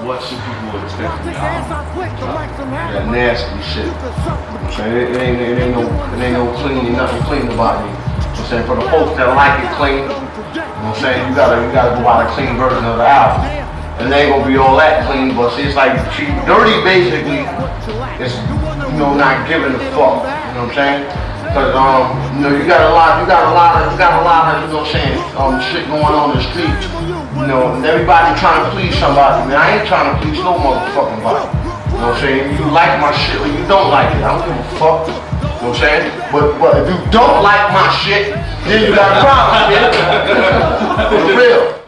what some people would expect from y'all. That nasty shit. I'm saying it ain't no clean, nothing clean about me. I'm saying for the folks that like it clean, you know what I'm saying, you gotta go out a clean version of the album. And it ain't gonna be all that clean, but see, it's like dirty basically is, you know, not giving a fuck. You know what I'm saying? Cause you know, you got a lot of, you know what I'm saying, shit going on in the street. You know, and everybody trying to please somebody. Man, I ain't trying to please no motherfucking body. You know what I'm saying? You like my shit or you don't like it. I don't give a fuck. You know what I'm saying? But if you don't like my shit, then you got a problem, man. For real.